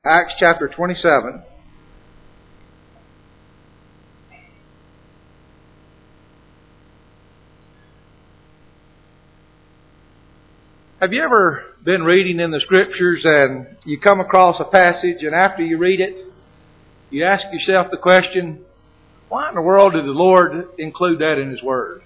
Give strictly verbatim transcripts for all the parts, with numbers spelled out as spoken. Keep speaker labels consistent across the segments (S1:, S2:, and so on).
S1: Acts chapter twenty-seven. Have you ever been reading in the Scriptures and you come across a passage, and after you read it, you ask yourself the question, why in the world did the Lord include that in His Word?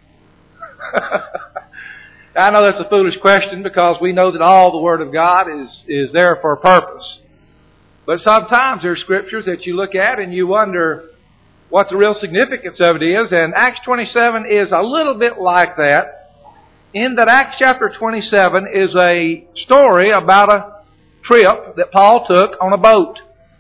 S1: I know that's a foolish question, because we know that all the Word of God is, is there for a purpose. But sometimes there are Scriptures that you look at and you wonder what the real significance of it is. And Acts twenty-seven is a little bit like that, in that Acts chapter twenty-seven is a story about a trip that Paul took on a boat.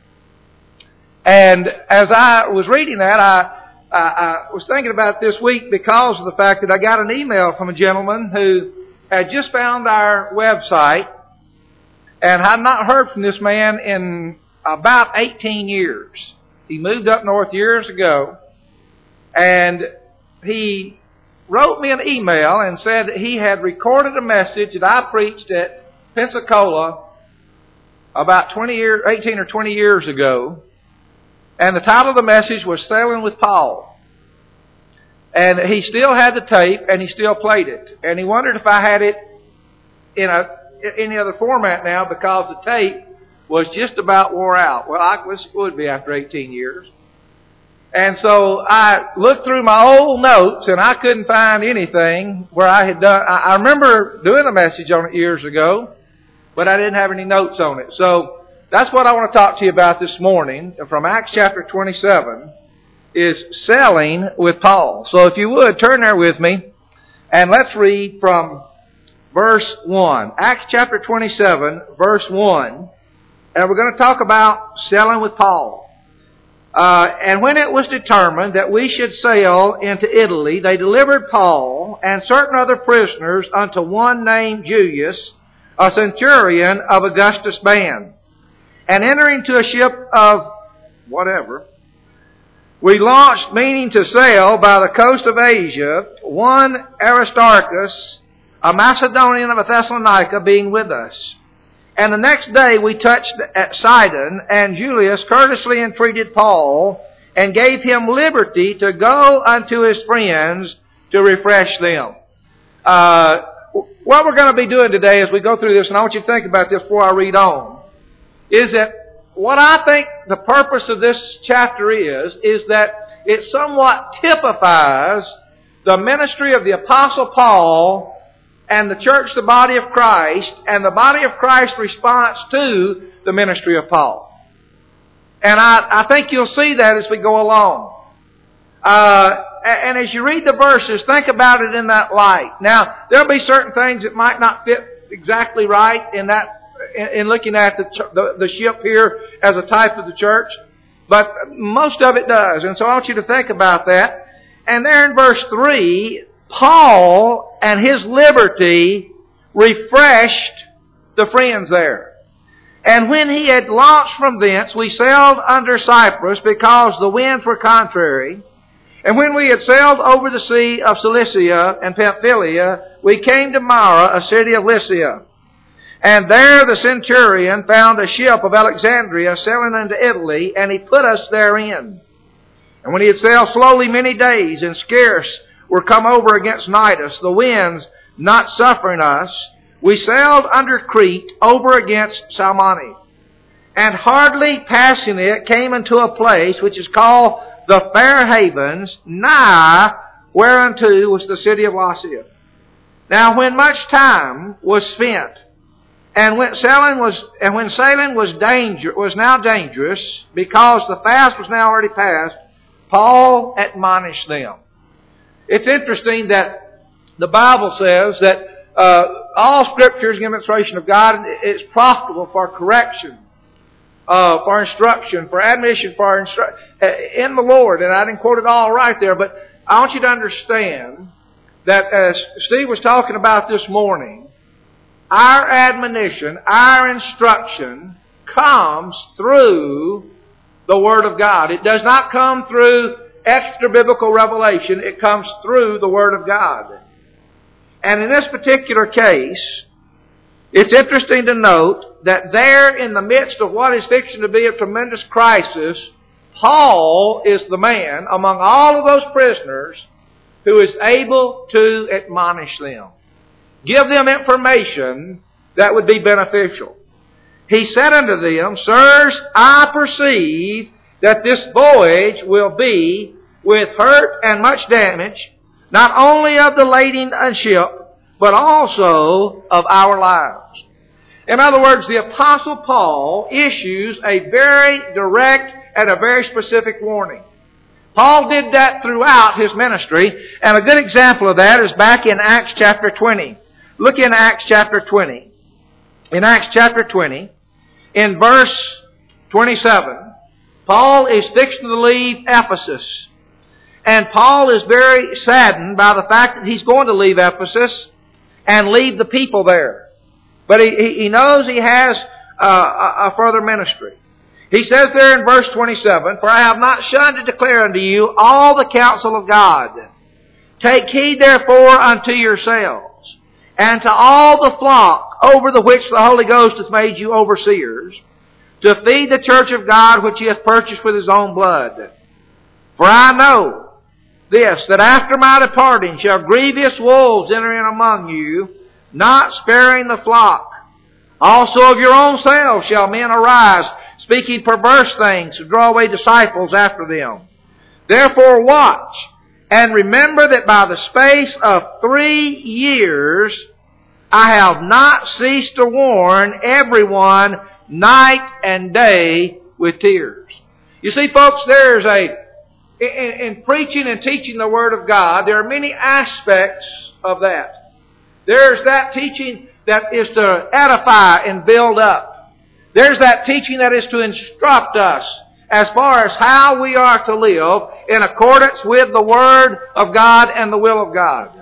S1: And as I was reading that, I I, I was thinking about this week because of the fact that I got an email from a gentleman who had just found our website and had not heard from this man in about eighteen years. He moved up north years ago, and he wrote me an email and said that he had recorded a message that I preached at Pensacola about twenty years, eighteen or twenty years ago. And the title of the message was Sailing with Paul. And he still had the tape, and he still played it. And he wondered if I had it in a any other format now, because the tape was just about wore out. Well, I guess it would be after eighteen years. And so I looked through my old notes, and I couldn't find anything where I had done. I remember doing a message on it years ago, but I didn't have any notes on it. So that's what I want to talk to you about this morning from Acts chapter twenty-seven, is sailing with Paul. So if you would, turn there with me, and let's read from verse one. Acts chapter twenty-seven, verse one, and we're going to talk about sailing with Paul. Uh, and when it was determined that we should sail into Italy, they delivered Paul and certain other prisoners unto one named Julius, a centurion of Augustus' band. And entering to a ship of whatever, we launched, meaning to sail by the coast of Asia, one Aristarchus, a Macedonian of Thessalonica, being with us. And the next day we touched at Sidon, and Julius courteously entreated Paul, and gave him liberty to go unto his friends to refresh them. Uh, what we're going to be doing today as we go through this, and I want you to think about this before I read on, is that what I think the purpose of this chapter is, is that it somewhat typifies the ministry of the Apostle Paul and the church, the body of Christ, and the body of Christ's response to the ministry of Paul. And I, I think you'll see that as we go along. Uh, and as you read the verses, think about it in that light. Now, there'll be certain things that might not fit exactly right in that in looking at the, the the ship here as a type of the church, but most of it does. And so I want you to think about that. And there in verse three, Paul and his liberty refreshed the friends there. And when he had launched from thence, we sailed under Cyprus, because the winds were contrary. And when we had sailed over the sea of Cilicia and Pamphylia, we came to Myra, a city of Lycia. And there the centurion found a ship of Alexandria sailing into Italy, and he put us therein. And when he had sailed slowly many days, and scarce were come over against Cnidus, the winds not suffering us, we sailed under Crete over against Salmone. And hardly passing it, came into a place which is called the Fair Havens, nigh whereunto was the city of Lasea. Now when much time was spent, And when sailing was, and when sailing was danger was now dangerous, because the fast was now already past, Paul admonished them. It's interesting that the Bible says that uh, all Scripture is an demonstration of God, and it's profitable for correction, uh, for instruction, for admonition, for instru- in the Lord. And I didn't quote it all right there, but I want you to understand that as Steve was talking about this morning, our admonition, our instruction comes through the Word of God. It does not come through extra biblical revelation. It comes through the Word of God. And in this particular case, It's interesting to note that there in the midst of what is fixing to be a tremendous crisis, Paul is the man among all of those prisoners who is able to admonish them. Give them information that would be beneficial. He said unto them, Sirs, I perceive that this voyage will be with hurt and much damage, not only of the lading and ship, but also of our lives. In other words, the Apostle Paul issues a very direct and a very specific warning. Paul did that throughout his ministry, and a good example of that is back in Acts chapter twenty. Look in Acts chapter twenty. In Acts chapter twenty, in verse twenty-seven, Paul is fixing to leave Ephesus. And Paul is very saddened by the fact that he's going to leave Ephesus and leave the people there. But he, he knows he has uh, a, a further ministry. He says there in verse twenty-seven, For I have not shunned to declare unto you all the counsel of God. Take heed therefore unto yourselves, and to all the flock over the which the Holy Ghost hath made you overseers, to feed the church of God which He hath purchased with His own blood. For I know this, that after my departing shall grievous wolves enter in among you, not sparing the flock. Also of your own selves shall men arise, speaking perverse things, to draw away disciples after them. Therefore watch, and remember that by the space of three years I have not ceased to warn everyone night and day with tears. You see, folks, there's a In, in preaching and teaching the Word of God, there are many aspects of that. There's that teaching that is to edify and build up. There's that teaching that is to instruct us as far as how we are to live in accordance with the Word of God and the will of God.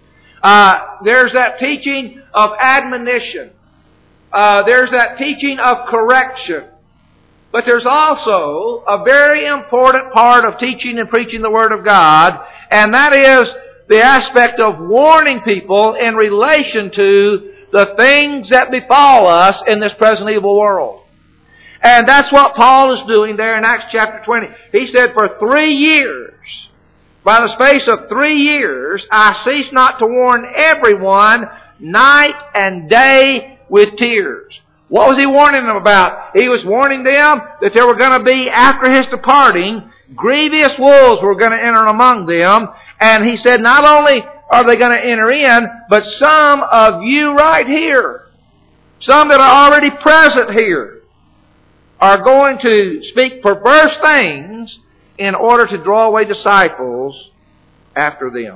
S1: Uh, there's that teaching of admonition. Uh, there's that teaching of correction. But there's also a very important part of teaching and preaching the Word of God, and that is the aspect of warning people in relation to the things that befall us in this present evil world. And that's what Paul is doing there in Acts chapter twenty. He said, For three years, by the space of three years, I cease not to warn everyone night and day with tears. What was he warning them about? He was warning them that there were going to be, after his departing, grievous wolves were going to enter among them. And he said, not only are they going to enter in, but some of you right here, some that are already present here, are going to speak perverse things in order to draw away disciples after them.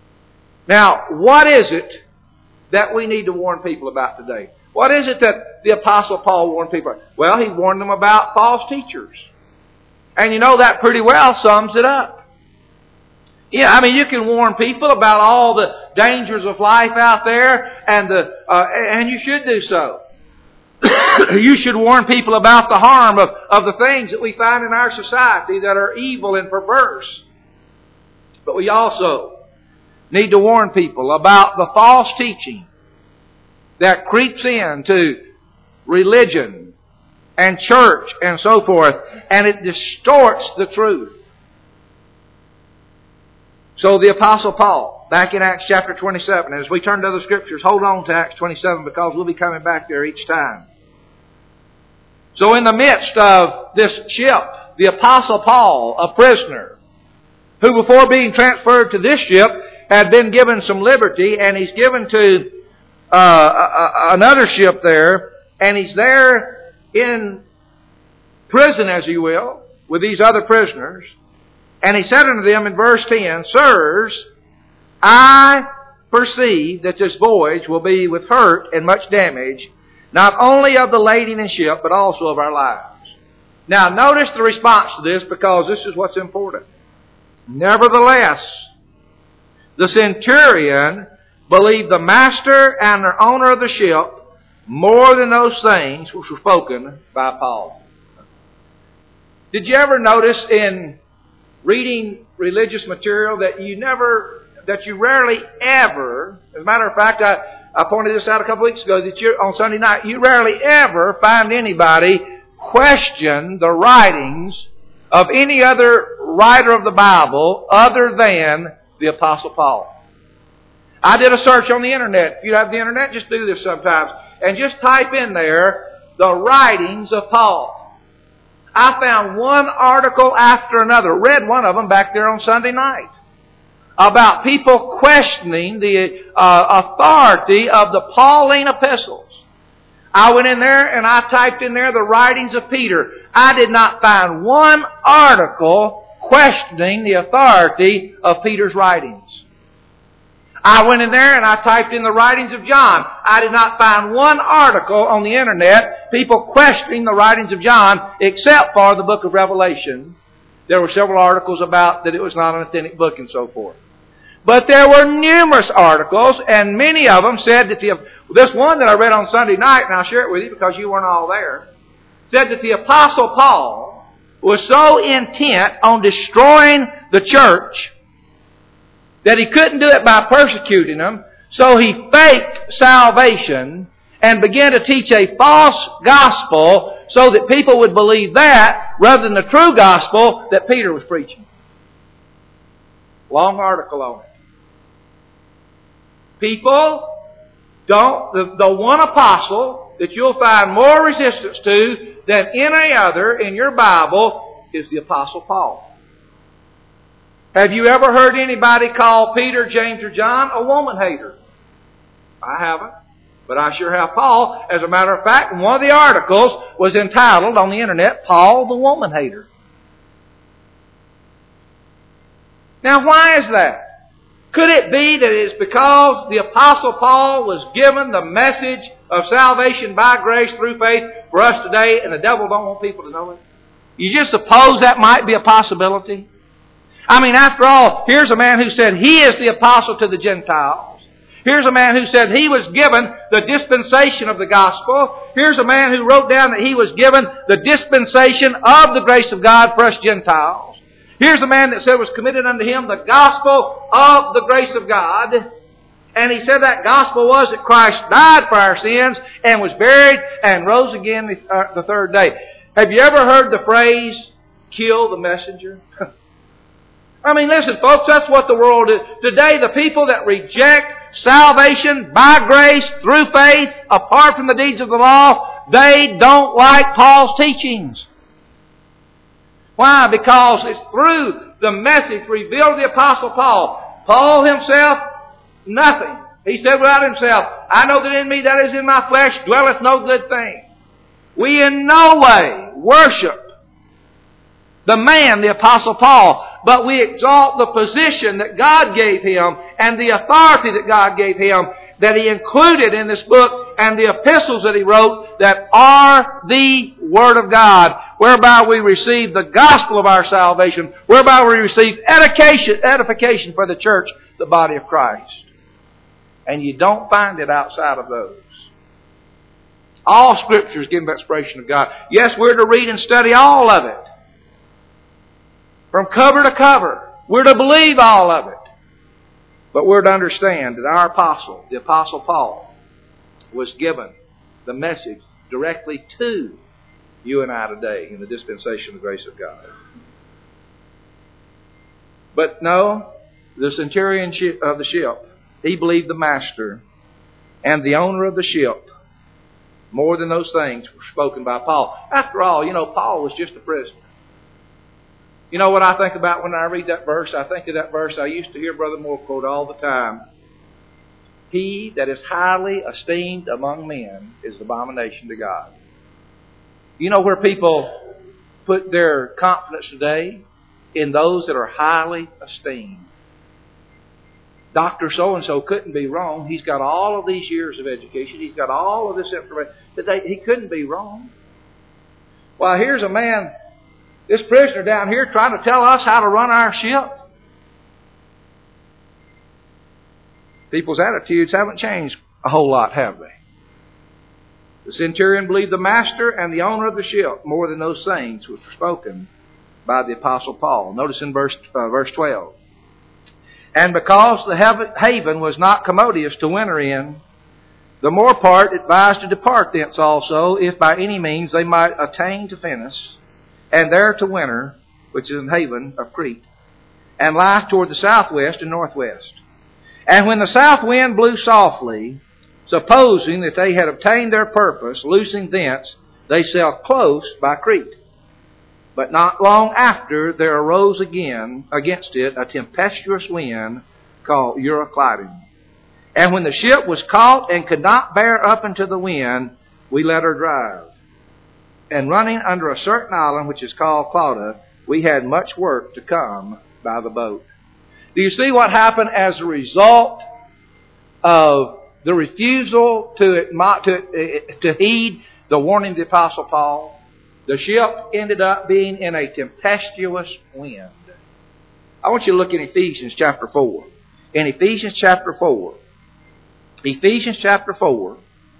S1: Now, what is it that we need to warn people about today? What is it that the Apostle Paul warned people about? Well, he warned them about false teachers. And you know that pretty well sums it up. Yeah, I mean, you can warn people about all the dangers of life out there, and the uh, and you should do so. You should warn people about the harm of, of the things that we find in our society that are evil and perverse. But we also need to warn people about the false teaching that creeps into religion and church and so forth, and it distorts the truth. So the Apostle Paul, back in Acts chapter twenty-seven, as we turn to other scriptures, hold on to Acts twenty-seven because we'll be coming back there each time. So in the midst of this ship, the Apostle Paul, a prisoner, who before being transferred to this ship had been given some liberty, and he's given to Uh, another ship there, and he's there in prison, as you will, with these other prisoners. And he said unto them in verse ten, Sirs, I perceive that this voyage will be with hurt and much damage, not only of the lading and ship, but also of our lives. Now, notice the response to this, because this is what's important. Nevertheless, the centurion believed the master and the owner of the ship more than those things which were spoken by Paul. Did you ever notice in reading religious material that you never, that you rarely ever, as a matter of fact, I, I pointed this out a couple weeks ago, that you on Sunday night, you rarely ever find anybody question the writings of any other writer of the Bible other than the Apostle Paul. I did a search on the internet. If you have the internet, just do this sometimes. And just type in there, the writings of Paul. I found one article after another. Read one of them back there on Sunday night. About people questioning the uh, authority of the Pauline epistles. I went in there and I typed in there the writings of Peter. I did not find one article questioning the authority of Peter's writings. I went in there and I typed in the writings of John. I did not find one article on the internet, people questioning the writings of John, except for the book of Revelation. There were several articles about that it was not an authentic book and so forth. But there were numerous articles, and many of them said that the, this one that I read on Sunday night, and I'll share it with you because you weren't all there, said that the Apostle Paul was so intent on destroying the church that he couldn't do it by persecuting them, so he faked salvation and began to teach a false gospel so that people would believe that rather than the true gospel that Peter was preaching. Long article on it. People don't, the, the one apostle that you'll find more resistance to than any other in your Bible is the Apostle Paul. Have you ever heard anybody call Peter, James, or John a woman hater? I haven't. But I sure have Paul. As a matter of fact, one of the articles was entitled on the internet, Paul the Woman Hater. Now why is that? Could it be that it's because the Apostle Paul was given the message of salvation by grace through faith for us today, and the devil don't want people to know it? You just suppose that might be a possibility? I mean, after all, here's a man who said he is the apostle to the Gentiles. Here's a man who said he was given the dispensation of the gospel. Here's a man who wrote down that he was given the dispensation of the grace of God for us Gentiles. Here's a man that said was committed unto him the gospel of the grace of God. And he said that gospel was that Christ died for our sins and was buried and rose again the, uh, the third day. Have you ever heard the phrase, kill the messenger? I mean, listen, folks, that's what the world is. Today, the people that reject salvation by grace through faith, apart from the deeds of the law, they don't like Paul's teachings. Why? Because it's through the message revealed to the Apostle Paul. Paul himself, nothing. He said without himself, I know that in me, that is in my flesh, dwelleth no good thing. We in no way worship the man, the Apostle Paul, but we exalt the position that God gave him and the authority that God gave him, that he included in this book and the epistles that he wrote that are the Word of God, whereby we receive the gospel of our salvation, whereby we receive edification, edification for the church, the body of Christ. And you don't find it outside of those. All Scripture is given by inspiration of God. Yes, we're to read and study all of it. From cover to cover. We're to believe all of it. But we're to understand that our apostle, the Apostle Paul, was given the message directly to you and I today in the dispensation of the grace of God. But no, the centurion of the ship, he believed the master and the owner of the ship more than those things were spoken by Paul. After all, you know, Paul was just a prisoner. You know what I think about when I read that verse? I think of that verse I used to hear Brother Moore quote all the time. He that is highly esteemed among men is abomination to God. You know where people put their confidence today? In those that are highly esteemed. Doctor so-and-so couldn't be wrong. He's got all of these years of education. He's got all of this information. Today, he couldn't be wrong. Well, here's a man, this prisoner down here, trying to tell us how to run our ship. People's attitudes haven't changed a whole lot, have they? The centurion believed the master and the owner of the ship more than those things which were spoken by the Apostle Paul. Notice in verse, uh, verse twelve. And because the haven was not commodious to winter in, the more part advised to depart thence also, if by any means they might attain to Phenice, and there to winter, which is an haven of Crete, and lie toward the southwest and northwest. And when the south wind blew softly, supposing that they had obtained their purpose, loosing thence, they sailed close by Crete. But not long after there arose again against it a tempestuous wind called Euroclydon. And when the ship was caught and could not bear up into the wind, we let her drive. And running under a certain island which is called Clauda, we had much work to come by the boat. Do you see what happened as a result of the refusal to, to, to heed the warning of the Apostle Paul? The ship ended up being in a tempestuous wind. I want you to look in Ephesians chapter four. In Ephesians chapter four. Ephesians chapter four.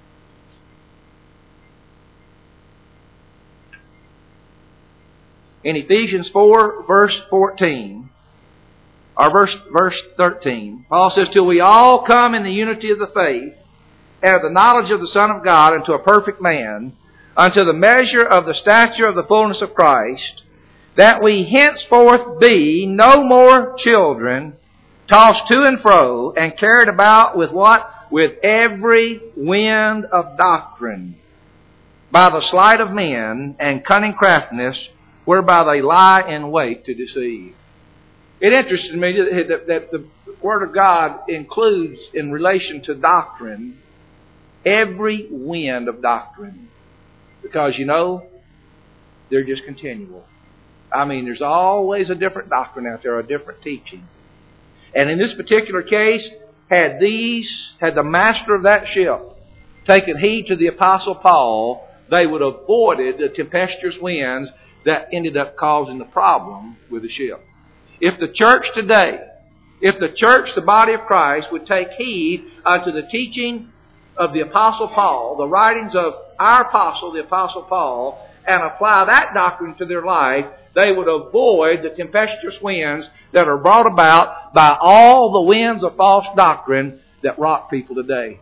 S1: In Ephesians four, verse fourteen, or verse, verse thirteen, Paul says, till we all come in the unity of the faith, and of the knowledge of the Son of God, unto a perfect man, unto the measure of the stature of the fullness of Christ, that we henceforth be no more children, tossed to and fro, and carried about with what? With every wind of doctrine, by the sleight of men and cunning craftiness, whereby they lie in wait to deceive. It interested me that, that the Word of God includes, in relation to doctrine, every wind of doctrine. Because, you know, they're just continual. I mean, there's always a different doctrine out there, a different teaching. And in this particular case, had these, had the master of that ship taken heed to the Apostle Paul, they would have avoided the tempestuous winds that ended up causing the problem with the ship. If the church today, if the church, the body of Christ, would take heed unto the teaching of the Apostle Paul, the writings of our apostle, the Apostle Paul, and apply that doctrine to their life, they would avoid the tempestuous winds that are brought about by all the winds of false doctrine that rock people today.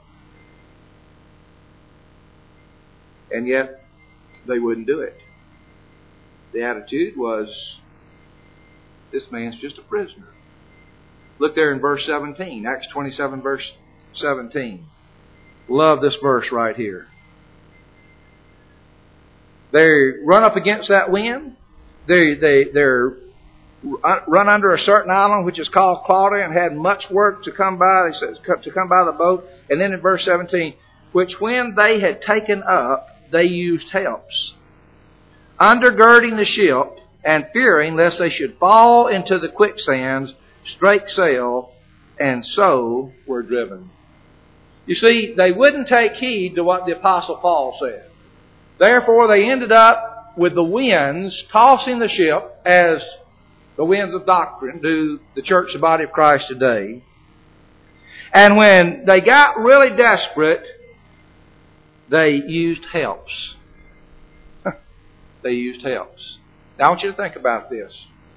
S1: And yet, they wouldn't do it. The attitude was, this man's just a prisoner. Look there in verse seventeen, Acts twenty-seven, verse seventeen. Love this verse right here. They run up against that wind. They they they're run under a certain island which is called Clauda, and had much work to come by. He says to come by the boat. And then in verse seventeen, which when they had taken up, they used helps, undergirding the ship, and fearing lest they should fall into the quicksands, strake sail, and so were driven. You see, they wouldn't take heed to what the Apostle Paul said. Therefore, they ended up with the winds tossing the ship, as the winds of doctrine do the church, the body of Christ today. And when they got really desperate, they used helps. They used helps. Now, I want you to think about this.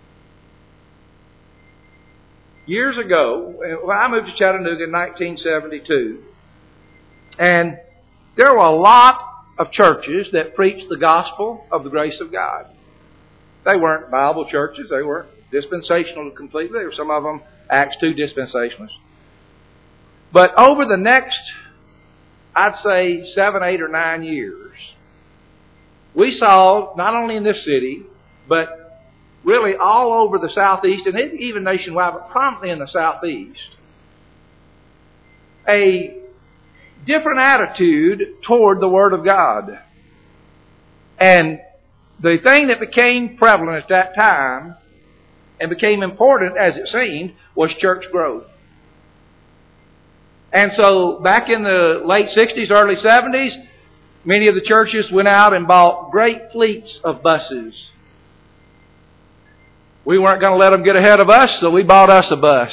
S1: Years ago, when I moved to Chattanooga in nineteen seventy-two, and there were a lot of churches that preached the gospel of the grace of God. They weren't Bible churches. They weren't dispensational completely. There were some of them Acts two dispensationalists. But over the next, I'd say, seven, eight, or nine years, we saw, not only in this city, but really all over the Southeast, and even nationwide, but prominently in the Southeast, a different attitude toward the Word of God. And the thing that became prevalent at that time, and became important as it seemed, was church growth. And so back in the late sixties, early seventies, many of the churches went out and bought great fleets of buses. We weren't going to let them get ahead of us, so we bought us a bus.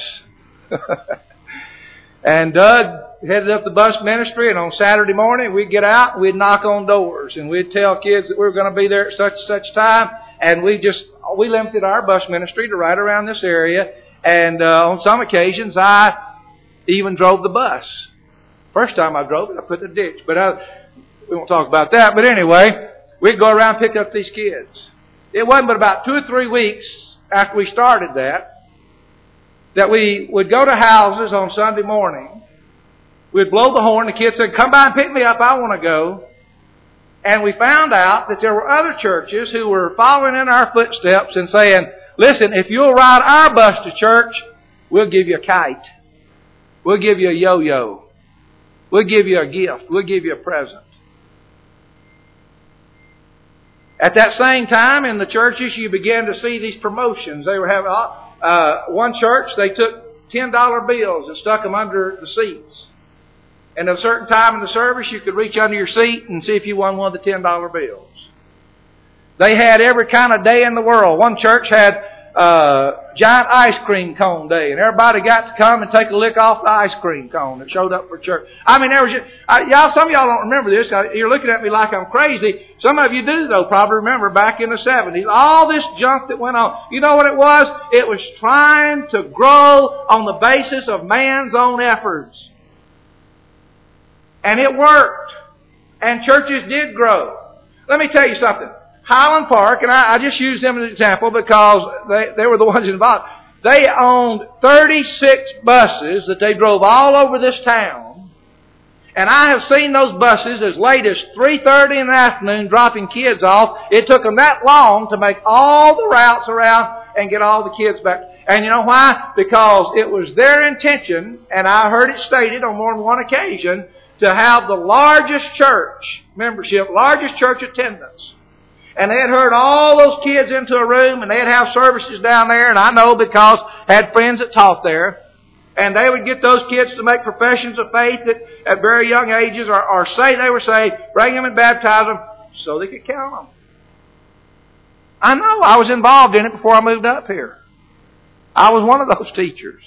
S1: And Doug headed up the bus ministry, and on Saturday morning we'd get out and we'd knock on doors, and we'd tell kids that we were going to be there at such and such time, and we just we limited our bus ministry to right around this area. And uh, on some occasions I even drove the bus. First time I drove it, I put it in the ditch. But I, we won't talk about that. But anyway, we'd go around and pick up these kids. It wasn't but about two or three weeks after we started that, that we would go to houses on Sunday morning. We'd blow the horn. The kids said, come by and pick me up. I want to go. And we found out that there were other churches who were following in our footsteps and saying, listen, if you'll ride our bus to church, we'll give you a kite. We'll give you a yo-yo. We'll give you a gift. We'll give you a present. At that same time, in the churches, you began to see these promotions. They were having uh, one church. They took ten dollar bills and stuck them under the seats. And at a certain time in the service, you could reach under your seat and see if you won one of the ten dollar bills. They had every kind of day in the world. One church had uh, giant ice cream cone day, and everybody got to come and take a lick off the ice cream cone that showed up for church. I mean, there was just, I, y'all. Some of y'all don't remember this. You're looking at me like I'm crazy. Some of you do, though. Probably remember back in the seventies, all this junk that went on. You know what it was? It was trying to grow on the basis of man's own efforts, and it worked. And churches did grow. Let me tell you something. Highland Park, and I, I just use them as an example because they, they were the ones involved. They owned thirty-six buses that they drove all over this town. And I have seen those buses as late as three thirty in the afternoon dropping kids off. It took them that long to make all the routes around and get all the kids back. And you know why? Because it was their intention, and I heard it stated on more than one occasion, to have the largest church membership, largest church attendance. And they had herd all those kids into a room, and they'd have services down there, and I know because I had friends that taught there. And they would get those kids to make professions of faith at, at very young ages, or, or say they were saved, bring them and baptize them, so they could count them. I know, I was involved in it before I moved up here. I was one of those teachers.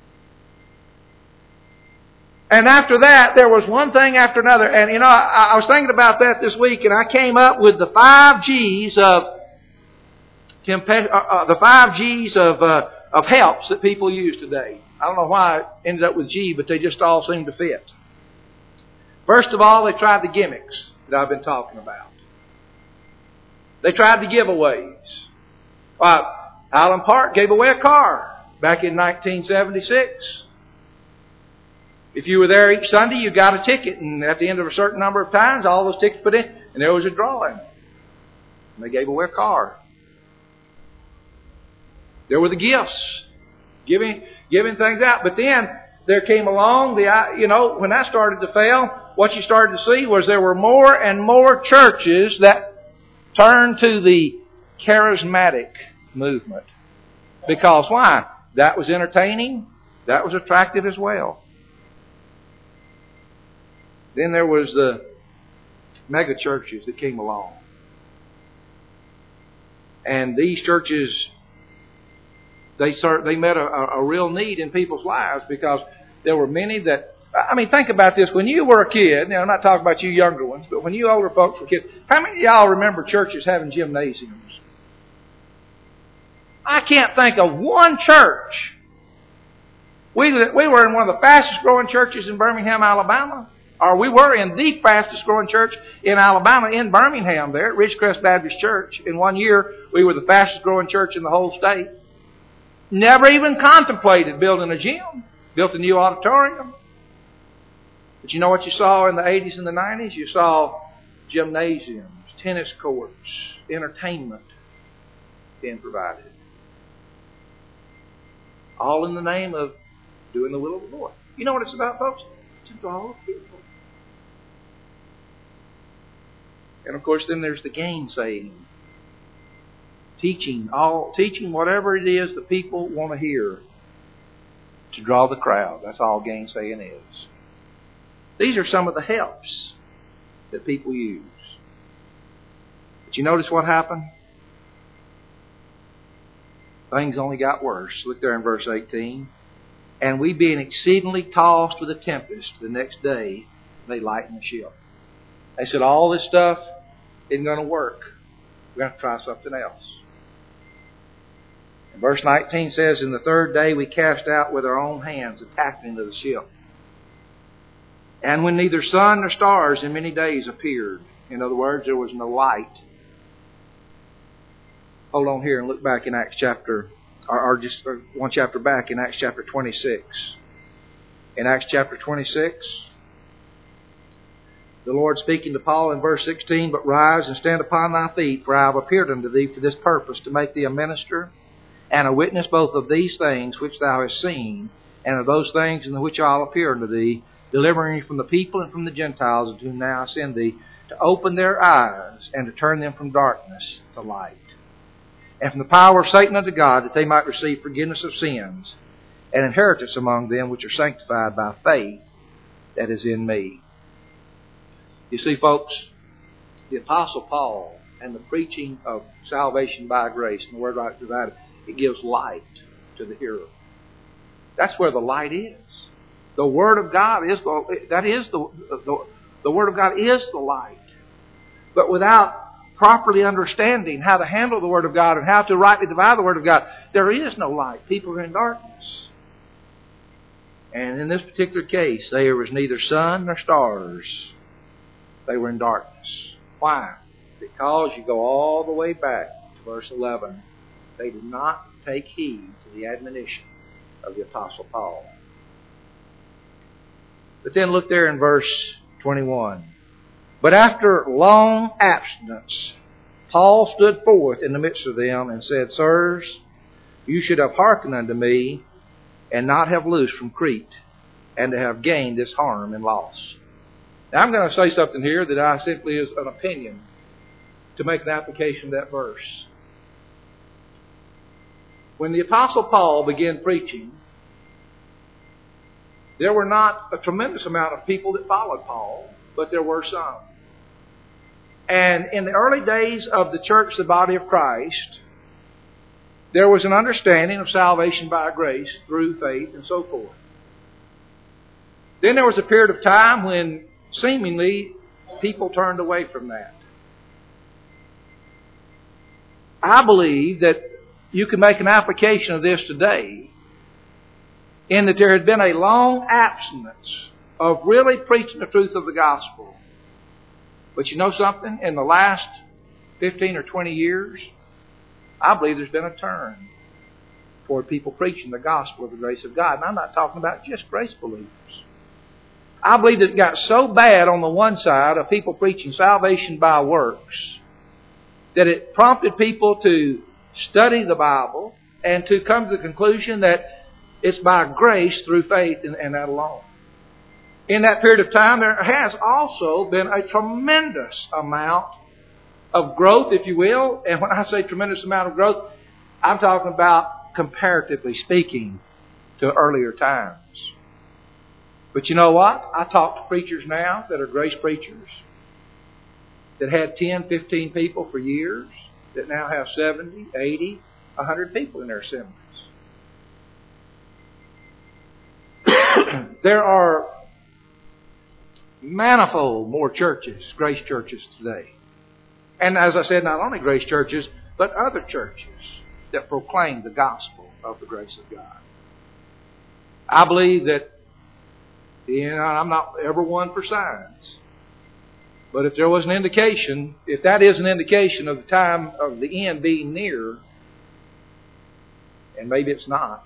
S1: And after that, there was one thing after another. And, you know, I, I was thinking about that this week, and I came up with the five G's of temp- uh, uh, the five G's of uh, of helps that people use today. I don't know why it ended up with G, but they just all seem to fit. First of all, they tried the gimmicks that I've been talking about. They tried the giveaways. Uh, Highland Park gave away a car back in nineteen seventy-six. If you were there each Sunday, you got a ticket, and at the end of a certain number of times, all those tickets put in, and there was a drawing. And they gave away a car. There were the gifts, giving giving things out. But then there came along the you know when that started to fail, what you started to see was there were more and more churches that turned to the charismatic movement. Because why? That was entertaining. That was attractive as well. Then there was the mega churches that came along. And these churches, they start, they met a, a real need in people's lives because there were many that, I mean, think about this. When you were a kid, now I'm not talking about you younger ones, but when you older folks were kids, how many of y'all remember churches having gymnasiums? I can't think of one church. We, we were in one of the fastest growing churches in Birmingham, Alabama. Or we were in the fastest growing church in Alabama, in Birmingham there, at Ridgecrest Baptist Church. In one year, we were the fastest growing church in the whole state. Never even contemplated building a gym. Built a new auditorium. But you know what you saw in the eighties and the nineties? You saw gymnasiums, tennis courts, entertainment being provided. All in the name of doing the will of the Lord. You know what it's about, folks? To draw people. And of course, then there's the gainsaying. Teaching all, teaching whatever it is that people want to hear to draw the crowd. That's all gainsaying is. These are some of the helps that people use. But you notice what happened? Things only got worse. Look there in verse eighteen. And we being exceedingly tossed with a tempest, the next day they lightened the ship. They said, all this stuff isn't going to work. We're going to try something else. And verse nineteen says, and the third day we cast out with our own hands, attacked into the ship. And when neither sun nor stars in many days appeared. In other words, there was no light. Hold on here and look back in Acts chapter, or, or just or one chapter back in Acts chapter twenty-six. In Acts chapter twenty-six, the Lord speaking to Paul in verse sixteen, "But rise and stand upon thy feet, for I have appeared unto thee for this purpose, to make thee a minister and a witness both of these things which thou hast seen, and of those things in the which I'll appear unto thee, delivering thee from the people and from the Gentiles, unto whom now I send thee, to open their eyes and to turn them from darkness to light, and from the power of Satan unto God, that they might receive forgiveness of sins and inheritance among them which are sanctified by faith that is in me." You see, folks, the Apostle Paul and the preaching of salvation by grace, and the word right divided, it gives light to the hearer. That's where the light is. The Word of God is the, that is the, the, the Word of God is the light. But without properly understanding how to handle the Word of God and how to rightly divide the Word of God, there is no light. People are in darkness. And in this particular case, there was neither sun nor stars. They were in darkness. Why? Because you go all the way back to verse eleven. They did not take heed to the admonition of the Apostle Paul. But then look there in verse twenty-one. "But after long abstinence, Paul stood forth in the midst of them and said, Sirs, you should have hearkened unto me, and not have loosed from Crete, and to have gained this harm and loss." Now I'm going to say something here that I simply is an opinion to make an application of that verse. When the Apostle Paul began preaching, there were not a tremendous amount of people that followed Paul, but there were some. And in the early days of the church, the body of Christ, there was an understanding of salvation by grace through faith and so forth. Then there was a period of time when seemingly people turned away from that. I believe that you can make an application of this today, in that there had been a long abstinence of really preaching the truth of the gospel. But you know something? In the last fifteen or twenty years, I believe there's been a turn toward people preaching the gospel of the grace of God. And I'm not talking about just grace believers. I believe that it got so bad on the one side of people preaching salvation by works that it prompted people to study the Bible and to come to the conclusion that it's by grace through faith and, and that alone. In that period of time, there has also been a tremendous amount of growth, if you will. And when I say tremendous amount of growth, I'm talking about comparatively speaking to earlier times. But you know what? I talk to preachers now that are grace preachers that had ten, fifteen people for years, that now have seventy, eighty, one hundred people in their assemblies. There are manifold more churches, grace churches today. And as I said, not only grace churches, but other churches that proclaim the gospel of the grace of God. I believe that, you know, I'm not ever one for signs, but if there was an indication, if that is an indication of the time of the end being near, and maybe it's not,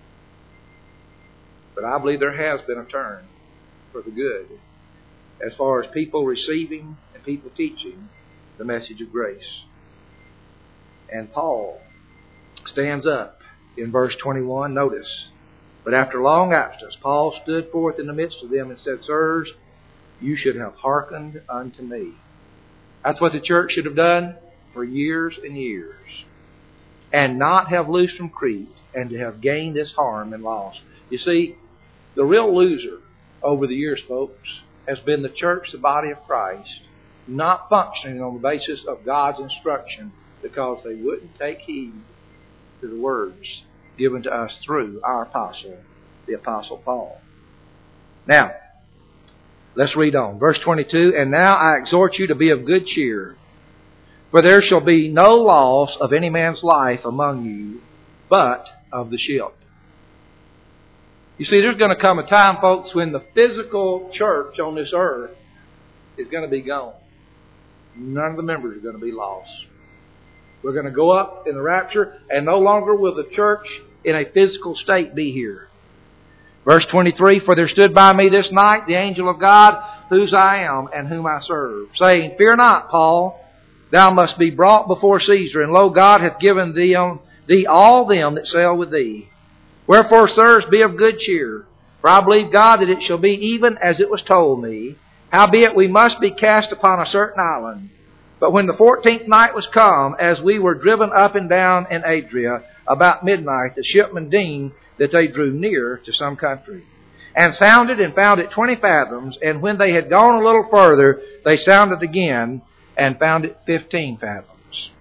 S1: but I believe there has been a turn for the good as far as people receiving and people teaching the message of grace. And Paul stands up in verse twenty-one. Notice, "But after long abstinence, Paul stood forth in the midst of them and said, Sirs, you should have hearkened unto me." That's what the church should have done for years and years. "And not have loosed from Crete, and to have gained this harm and loss." You see, the real loser over the years, folks, has been the church, the body of Christ, not functioning on the basis of God's instruction because they wouldn't take heed to the words given to us through our apostle, the Apostle Paul. Now, let's read on. Verse twenty-two, "And now I exhort you to be of good cheer, for there shall be no loss of any man's life among you, but of the ship." You see, there's going to come a time, folks, when the physical church on this earth is going to be gone. None of the members are going to be lost. We're going to go up in the rapture, and no longer will the church in a physical state be here. Verse twenty-three, For there stood by me this night the angel of God, whose I am and whom I serve, saying, Fear not, Paul, thou must be brought before Caesar, and lo, God hath given thee, on, thee all them that sail with thee. Wherefore, sirs, be of good cheer, for I believe God that it shall be even as it was told me. Howbeit we must be cast upon a certain island. But when the fourteenth night was come, as we were driven up and down in Adria, about midnight, the shipmen deemed that they drew near to some country, and sounded and found it twenty fathoms, and when they had gone a little further, they sounded again, and found it fifteen fathoms.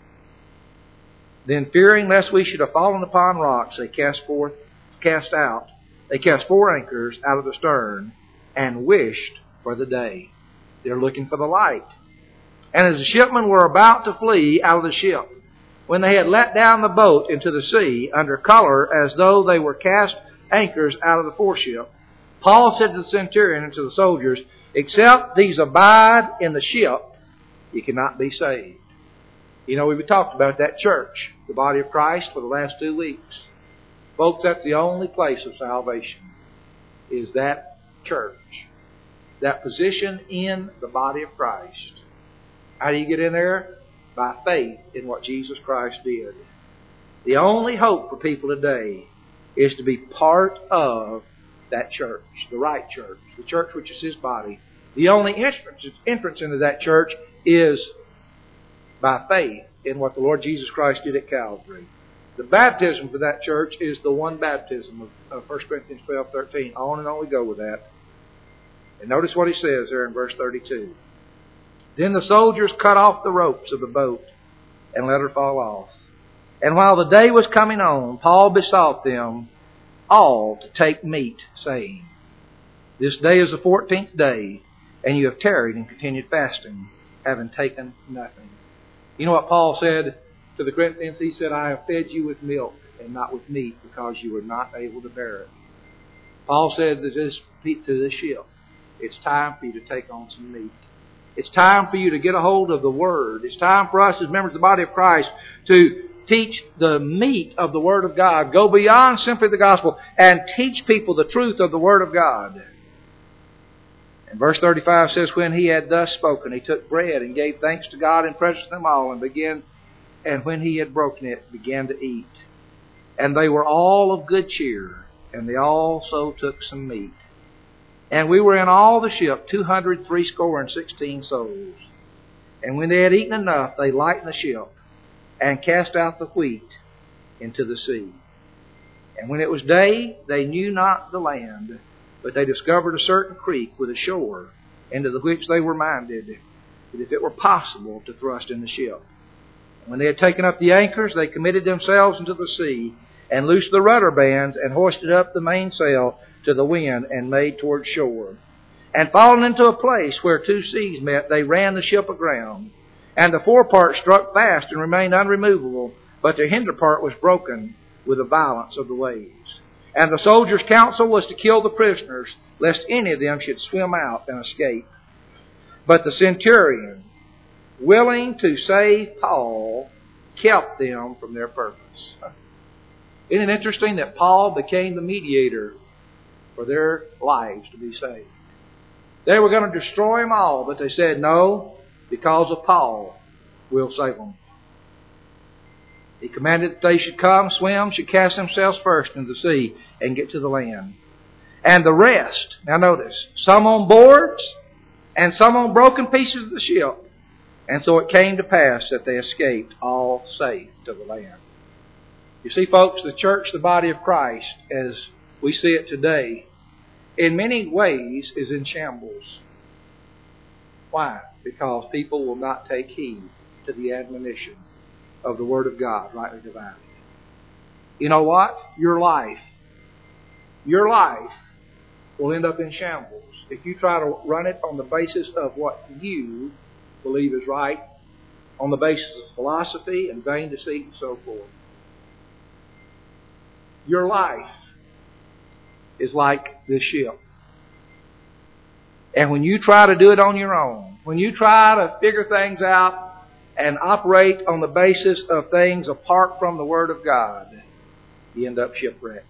S1: Then fearing lest we should have fallen upon rocks, they cast forth, cast out, they cast four anchors out of the stern, and wished for the day. They're looking for the light. And as the shipmen were about to flee out of the ship, when they had let down the boat into the sea, under color as though they were cast anchors out of the foreship, Paul said to the centurion and to the soldiers, Except these abide in the ship, you cannot be saved. You know, we've talked about that church, the body of Christ, for the last two weeks. Folks, that's the only place of salvation, is that church, that position in the body of Christ. How do you get in there? By faith in what Jesus Christ did. The only hope for people today is to be part of that church, the right church, the church which is His body. The only entrance, entrance into that church is by faith in what the Lord Jesus Christ did at Calvary. The baptism for that church is the one baptism of, of First Corinthians twelve thirteen. On and on we go with that. And notice what he says there in verse thirty-two. Then the soldiers cut off the ropes of the boat and let her fall off. And while the day was coming on, Paul besought them all to take meat, saying, This day is the fourteenth day, and you have tarried and continued fasting, having taken nothing. You know what Paul said to the Corinthians? He said, I have fed you with milk and not with meat, because you were not able to bear it. Paul said to this, to this ship, it's time for you to take on some meat. It's time for you to get a hold of the Word. It's time for us as members of the body of Christ to teach the meat of the Word of God. Go beyond simply the gospel and teach people the truth of the Word of God. And verse thirty-five says, When he had thus spoken, he took bread and gave thanks to God in presence of them all, and began, and when he had broken it, began to eat. And they were all of good cheer, and they also took some meat. And we were in all the ship two hundred threescore and sixteen souls. And when they had eaten enough, they lightened the ship, and cast out the wheat into the sea. And when it was day, they knew not the land, but they discovered a certain creek with a shore, into the which they were minded, that if it were possible to thrust in the ship. And when they had taken up the anchors, they committed themselves into the sea, and loosed the rudder bands, and hoisted up the mainsail to the wind, and made toward shore. And falling into a place where two seas met, they ran the ship aground. And the forepart struck fast and remained unremovable, but the hinder part was broken with the violence of the waves. And the soldiers' counsel was to kill the prisoners, lest any of them should swim out and escape. But the centurion, willing to save Paul, kept them from their purpose. Isn't it interesting that Paul became the mediator for their lives to be saved? They were going to destroy them all, but they said, no, because of Paul, we'll save them. He commanded that they should come, swim, should cast themselves first into the sea, and get to the land. And the rest, now notice, some on boards, and some on broken pieces of the ship. And so it came to pass that they escaped all safe to the land. You see, folks, the church, the body of Christ, as we see it today, in many ways is in shambles. Why? Because people will not take heed to the admonition of the Word of God, rightly divided. You know what? Your life, your life will end up in shambles if you try to run it on the basis of what you believe is right, on the basis of philosophy and vain deceit and so forth. Your life is like this ship. And when you try to do it on your own, when you try to figure things out and operate on the basis of things apart from the Word of God, you end up shipwrecked.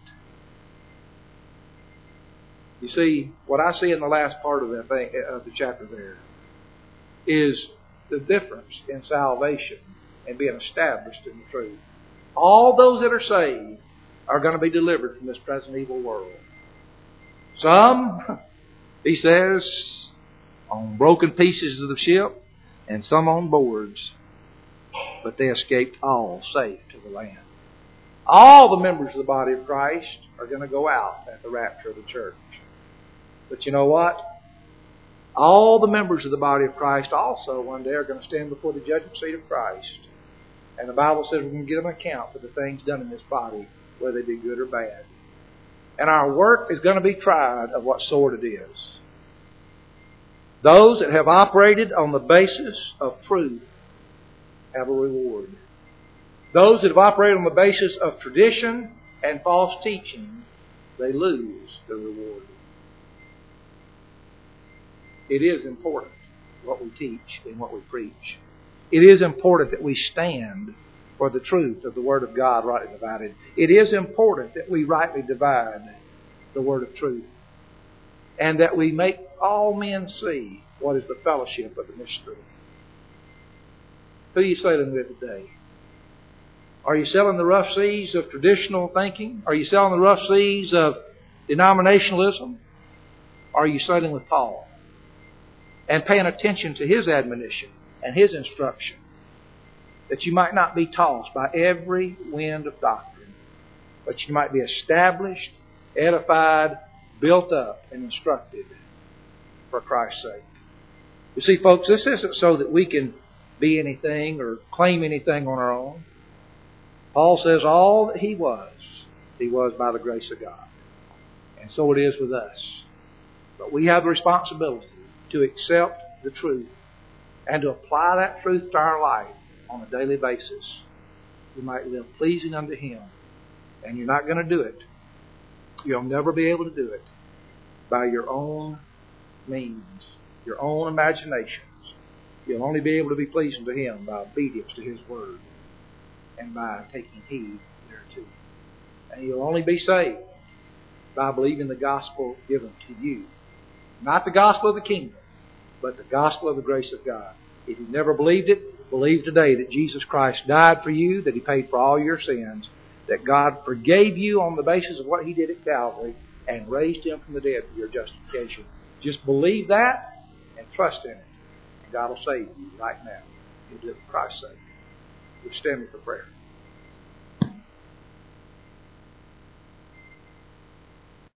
S1: You see, what I see in the last part of, that thing, of the chapter there is the difference in salvation and being established in the truth. All those that are saved are going to be delivered from this present evil world. Some, he says, on broken pieces of the ship, and some on boards. But they escaped all safe to the land. All the members of the body of Christ are going to go out at the rapture of the church. But you know what? All the members of the body of Christ also one day are going to stand before the judgment seat of Christ. And the Bible says we're going to give them an account for the things done in this body, whether they be good or bad. And our work is going to be tried of what sort it is. Those that have operated on the basis of truth have a reward. Those that have operated on the basis of tradition and false teaching, they lose the reward. It is important what we teach and what we preach. It is important that we stand for the truth of the Word of God rightly divided. It is important that we rightly divide the Word of truth. And that we make all men see what is the fellowship of the mystery. Who are you sailing with today? Are you sailing the rough seas of traditional thinking? Are you sailing the rough seas of denominationalism? Or are you sailing with Paul? And paying attention to his admonition and his instruction, that you might not be tossed by every wind of doctrine, but you might be established, edified, built up, and instructed for Christ's sake. You see, folks, this isn't so that we can be anything or claim anything on our own. Paul says all that he was, he was by the grace of God. And so it is with us. But we have the responsibility to accept the truth and to apply that truth to our life on a daily basis. We might live pleasing unto Him. And you're not going to do it. You'll never be able to do it by your own means, your own imaginations. You'll only be able to be pleasing to Him by obedience to His Word and by taking heed thereto. And you'll only be saved by believing the gospel given to you. Not the gospel of the kingdom, but the gospel of the grace of God. If you've never believed it, believe today that Jesus Christ died for you, that He paid for all your sins, that God forgave you on the basis of what He did at Calvary, and raised Him from the dead for your justification. Just believe that and trust in it. And God will save you right now. You'll do it for Christ's sake. We'll stand for prayer.